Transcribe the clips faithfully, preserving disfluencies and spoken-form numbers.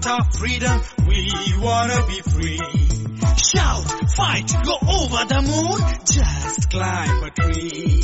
want our freedom, we wanna be free. Shout, fight, go over the moon, just climb a tree.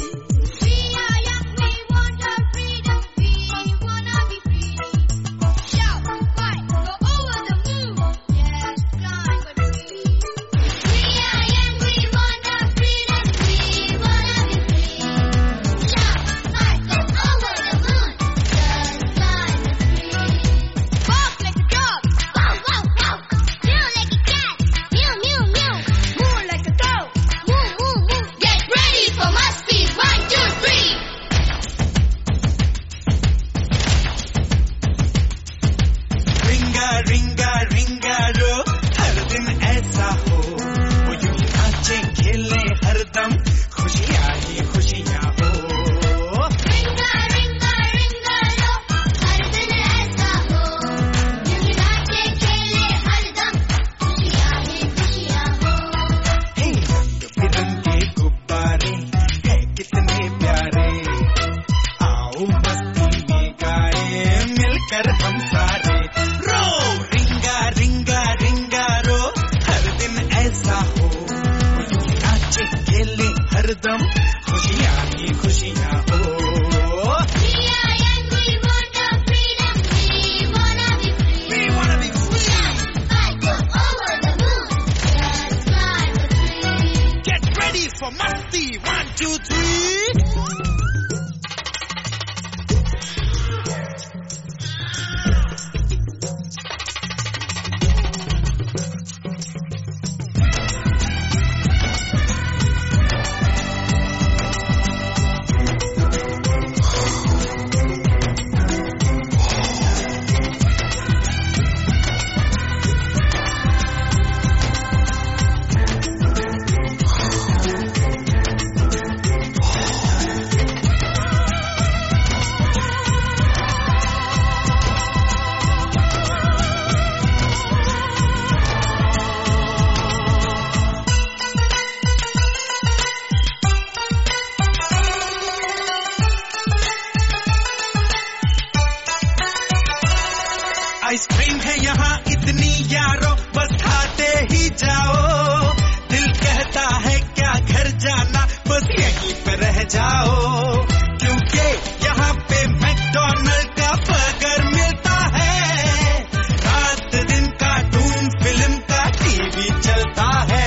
Ice cream है यहाँ इतनी यारो, बस खाते ही जाओ। दिल कहता है क्या घर जाना, बस यहीं पे रह जाओ। क्योंकि यहाँ पे मैकडॉनल्ड का बर्गर मिलता है, रात दिन कार्टून फिल्म का टीवी चलता है।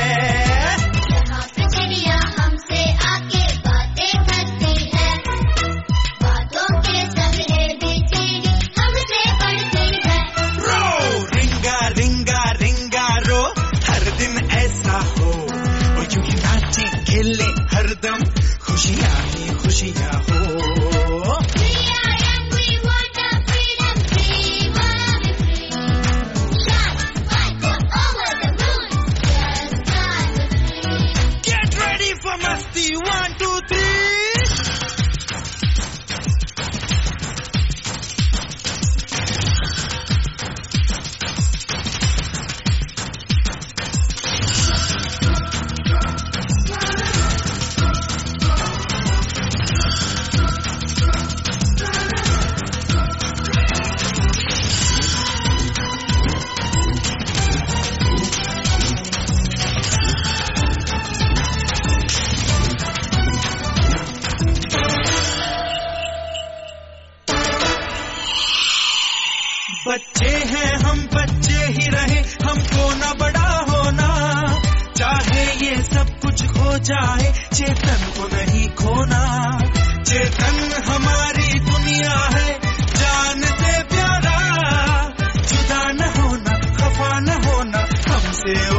यहाँ पे चिड़िया हमसे आके बातें करती है, बातों के सगरे बिछड़ी हमसे पढ़ती है। रो रिंगा रिंगा रिंगा रो, हर दिन ऐसा हो, वो यूं ही नाचे खेले हरदम, खुशियाँ ही खुशियाँ हो। Masti, one, two, three. बच्चे हैं हम, बच्चे ही रहे, हमको ना बड़ा होना। चाहे ये सब कुछ हो जाए, चेतन को नहीं खोना। चेतन हमारी दुनिया है, जान से प्यारा। जुदा न होना, खफा न होना, हमसे